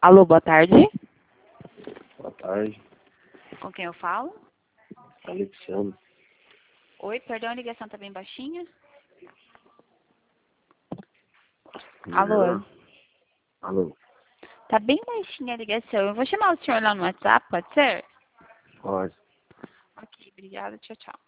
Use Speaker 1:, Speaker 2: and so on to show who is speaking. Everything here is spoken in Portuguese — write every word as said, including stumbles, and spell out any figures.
Speaker 1: Alô, boa tarde.
Speaker 2: Boa tarde,
Speaker 1: Com quem eu falo?
Speaker 2: Alexandre.
Speaker 1: Oi, perdão, a ligação tá bem baixinha.
Speaker 2: Melhor?
Speaker 1: Alô?
Speaker 2: Alô,
Speaker 1: Tá bem baixinha a ligação. Eu vou chamar o senhor lá no WhatsApp, pode ser?
Speaker 2: pode.
Speaker 1: Ok, obrigada. Tchau, tchau.